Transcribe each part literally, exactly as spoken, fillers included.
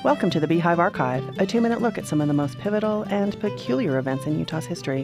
Welcome to the Beehive Archive, a two-minute look at some of the most pivotal and peculiar events in Utah's history.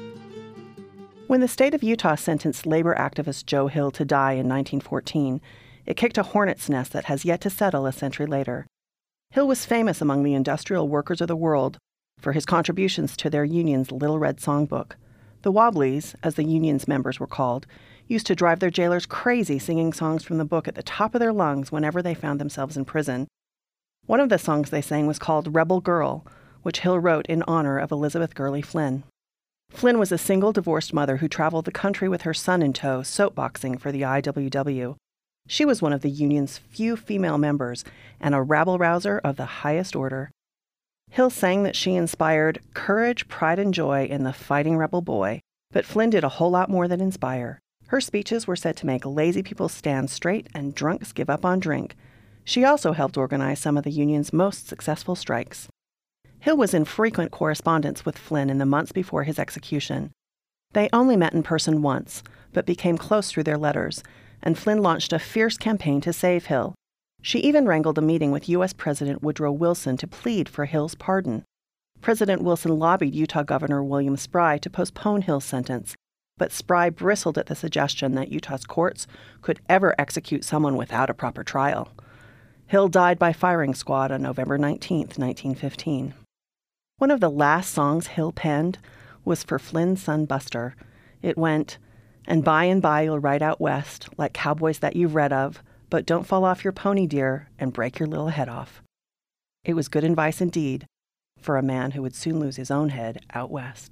When the state of Utah sentenced labor activist Joe Hill to die in nineteen fourteen, it kicked a hornet's nest that has yet to settle a century later. Hill was famous among the industrial workers of the world for his contributions to their union's Little Red Songbook. The Wobblies, as the union's members were called, used to drive their jailers crazy singing songs from the book at the top of their lungs whenever they found themselves in prison. One of the songs they sang was called Rebel Girl, which Hill wrote in honor of Elizabeth Gurley Flynn. Flynn was a single divorced mother who traveled the country with her son in tow, soapboxing for the I W W. She was one of the union's few female members and a rabble-rouser of the highest order. Hill sang that she inspired courage, pride, and joy in the fighting rebel boy, but Flynn did a whole lot more than inspire. Her speeches were said to make lazy people stand straight and drunks give up on drink. She also helped organize some of the union's most successful strikes. Hill was in frequent correspondence with Flynn in the months before his execution. They only met in person once, but became close through their letters, and Flynn launched a fierce campaign to save Hill. She even wrangled a meeting with U S President Woodrow Wilson to plead for Hill's pardon. President Wilson lobbied Utah Governor William Spry to postpone Hill's sentence, but Spry bristled at the suggestion that Utah's courts could ever execute someone without a proper trial. Hill died by firing squad on November nineteenth, nineteen fifteen. One of the last songs Hill penned was for Flynn's son Buster. It went, "And by and by you'll ride out west, like cowboys that you've read of, but don't fall off your pony, dear, and break your little head off." It was good advice indeed for a man who would soon lose his own head out west.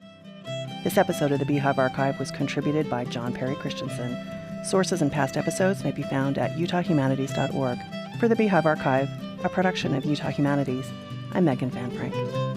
This episode of the Beehive Archive was contributed by John Perry Christensen. Sources and past episodes may be found at utah humanities dot org. For the Beehive Archive, a production of Utah Humanities, I'm Megan Van Frank.